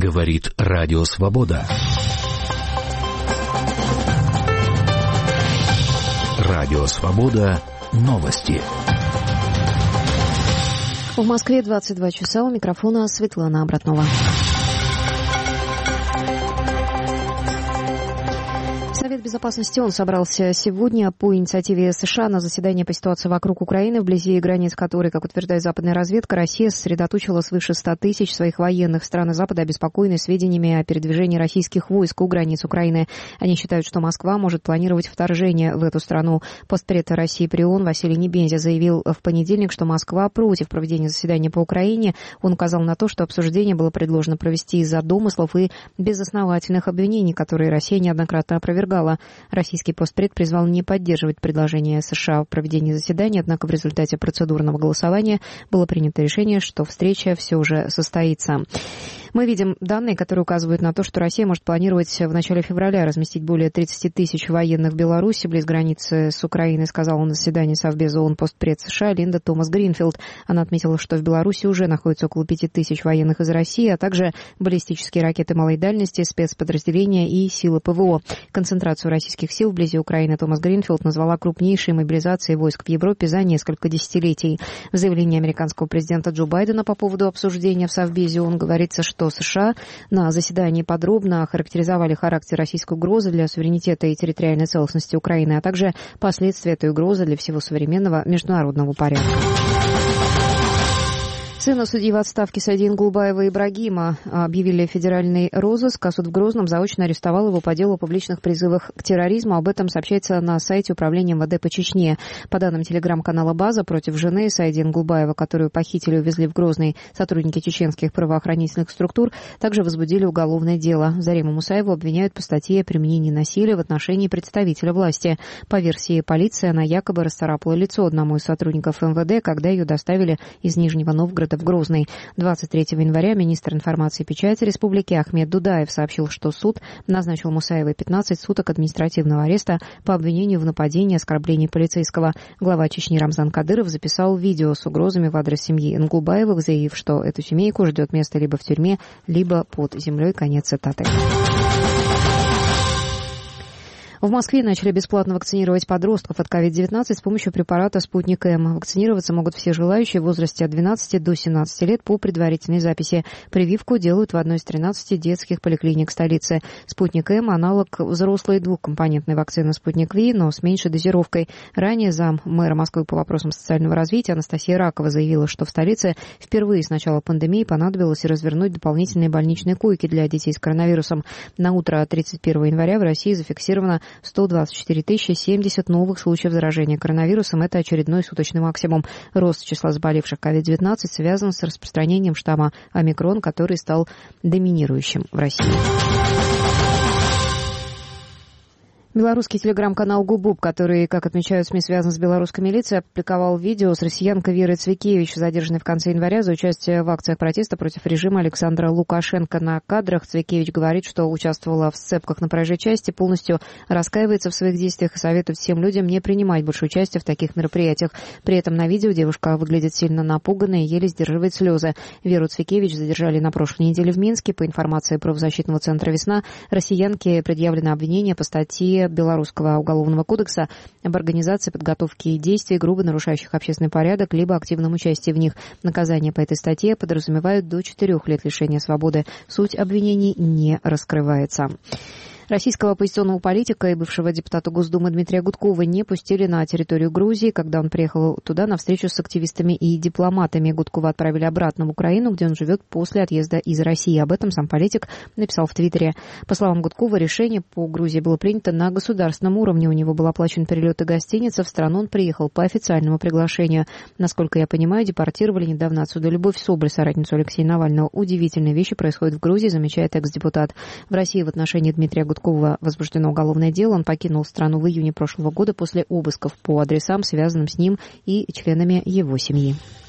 Говорит Радио Свобода. Радио Свобода. Новости. В Москве 22 часа. У микрофона Светлана Обратнова. Совет безопасности ООН собрался сегодня по инициативе США на заседание по ситуации вокруг Украины, вблизи границ которой, как утверждает западная разведка, Россия сосредоточила свыше 100 тысяч своих военных. Страны Запада обеспокоены сведениями о передвижении российских войск у границ Украины. Они считают, что Москва может планировать вторжение в эту страну. Постпред России при ООН Василий Небензя заявил в понедельник, что Москва против проведения заседания по Украине. Он указал на то, что обсуждение было предложено провести из-за домыслов и безосновательных обвинений, которые Россия неоднократно опровергала. Российский постпред призвал не поддерживать предложение США о проведении заседания, однако в результате процедурного голосования было принято решение, что встреча все же состоится. Мы видим данные, которые указывают на то, что Россия может планировать в начале февраля разместить более 30 тысяч военных в Беларуси, близ границы с Украиной, сказала на заседании Совбеза ООН постпред США Линда Томас-Гринфилд. Она отметила, что в Беларуси уже находится около 5 тысяч военных из России, а также баллистические ракеты малой дальности, спецподразделения и силы ПВО. Концентрацию российских сил вблизи Украины Томас Гринфилд назвала крупнейшей мобилизацией войск в Европе за несколько десятилетий. В заявлении американского президента Джо Байдена по поводу обсуждения в Совбезе ООН говорится, что США на заседании подробно охарактеризовали характер российской угрозы для суверенитета и территориальной целостности Украины, а также последствия этой угрозы для всего современного международного порядка. Сына судьи в отставке Сайдин Гулбаева Ибрагима объявили федеральный розыск, а суд в Грозном заочно арестовал его по делу о публичных призывах к терроризму. Об этом сообщается на сайте Управления МВД по Чечне. По данным телеграм-канала «База», против жены Сайдин Гулбаева, которую похитили и увезли в Грозный сотрудники чеченских правоохранительных структур, также возбудили уголовное дело. Зариму Мусаеву обвиняют по статье о применении насилия в отношении представителя власти. По версии полиции, она якобы расцарапала лицо одному из сотрудников МВД, когда ее доставили из Нижнего Новгорода в Грозный. 23 января министр информации и печати республики Ахмед Дудаев сообщил, что суд назначил Мусаевой 15 суток административного ареста по обвинению в нападении и оскорблении полицейского. Глава Чечни Рамзан Кадыров записал видео с угрозами в адрес семьи Нгулбаевых, заявив, что эту семейку ждет место либо в тюрьме, либо под землей. Конец цитаты. В Москве начали бесплатно вакцинировать подростков от COVID-19 с помощью препарата «Спутник-М». Вакцинироваться могут все желающие в возрасте от 12 до 17 лет по предварительной записи. Прививку делают в одной из 13 детских поликлиник столицы. «Спутник-М» – аналог взрослой двухкомпонентной вакцины «Спутник-Ви», но с меньшей дозировкой. Ранее заммэра Москвы по вопросам социального развития Анастасия Ракова заявила, что в столице впервые с начала пандемии понадобилось развернуть дополнительные больничные койки для детей с коронавирусом. На утро 31 января в России зафиксировано 124 070 новых случаев заражения коронавирусом. Это очередной суточный максимум. Рост числа заболевших COVID-19 связан с распространением штамма омикрон, который стал доминирующим в России. Белорусский телеграм-канал «Губуб», который, как отмечают СМИ, связан с белорусской милицией, опубликовал видео с россиянкой Верой Цвикевич, задержанной в конце января за участие в акциях протеста против режима Александра Лукашенко. На кадрах Цвикевич говорит, что участвовала в сцепках на проезжей части, полностью раскаивается в своих действиях и советует всем людям не принимать больше участия в таких мероприятиях. При этом на видео девушка выглядит сильно напуганной и еле сдерживает слезы. Веру Цвикевич задержали на прошлой неделе в Минске. По информации правозащитного центра «Весна», россиянке предъявлено обвинение по статье Белорусского уголовного кодекса об организации подготовки и действий, грубо нарушающих общественный порядок, либо активном участии в них. Наказание по этой статье подразумевает до 4 лет лишения свободы. Суть обвинений не раскрывается. Российского оппозиционного политика и бывшего депутата Госдумы Дмитрия Гудкова не пустили на территорию Грузии, когда он приехал туда на встречу с активистами и дипломатами. Гудкова отправили обратно в Украину, где он живет после отъезда из России. Об этом сам политик написал в Твиттере. По словам Гудкова, решение по Грузии было принято на государственном уровне. У него был оплачен перелет и гостиница. В страну он приехал по официальному приглашению. Насколько я понимаю, депортировали недавно отсюда Любовь Соболь, соратницу Алексея Навального. Удивительные вещи происходят в Грузии, замечает экс-депутат. В России в отношении Дмитрия Гудкова возбуждено уголовное дело. Он покинул страну в июне прошлого года после обысков по адресам, связанным с ним и членами его семьи.